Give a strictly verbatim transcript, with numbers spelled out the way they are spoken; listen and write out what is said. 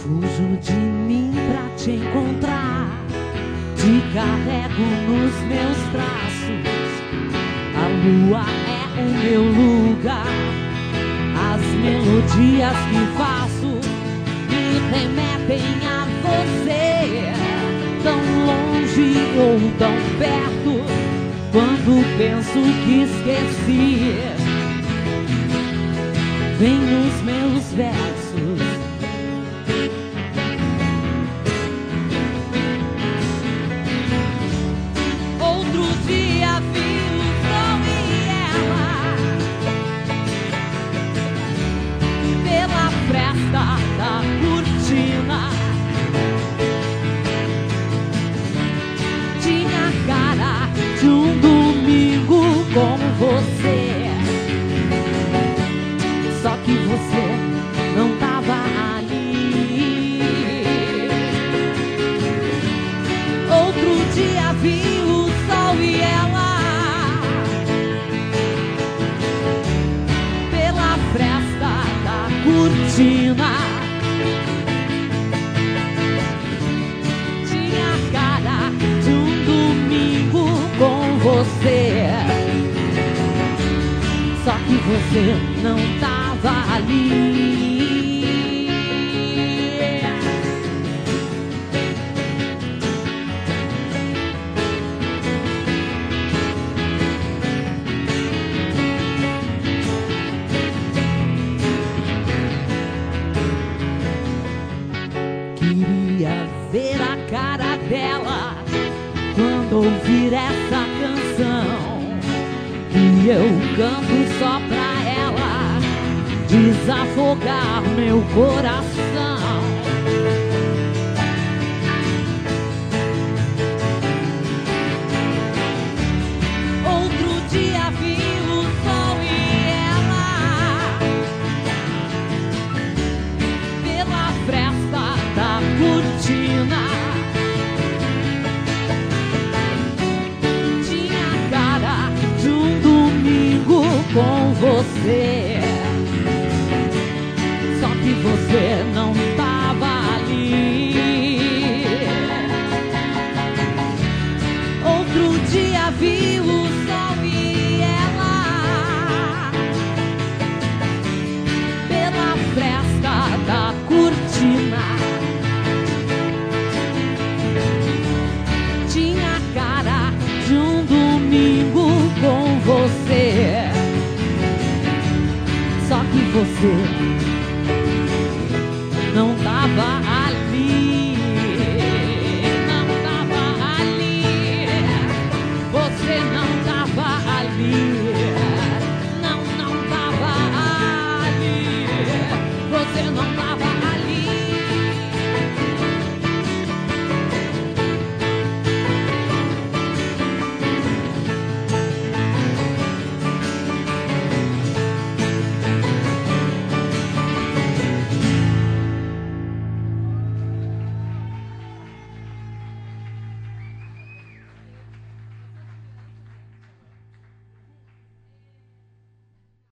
Fujo de mim pra te encontrar, te carrego nos meus braços. A lua é o meu lugar, as melodias que faço me remetem a você. Tão longe ou tão perto, quando penso que esqueci, vem nos meus versos. Outro dia vi o sol e ela pela fresta da cortina. Tinha cara de um domingo com você, só que você não tava ali. Outro dia vi o sol e ela pela fresta da cortina. Tinha cara de um domingo com você, só que você não tava ali. Queria ver a cara dela quando ouvir essa canção, e eu canto só pra ela desafogar meu coração. Outro dia vi o sol e ela pela fresta da cortina. Tinha cara de um domingo com você, só que você não tava ali. Outro dia vi o sol e ela pela fresta da cortina. Tinha cara de um domingo com você, só que você não tava ali.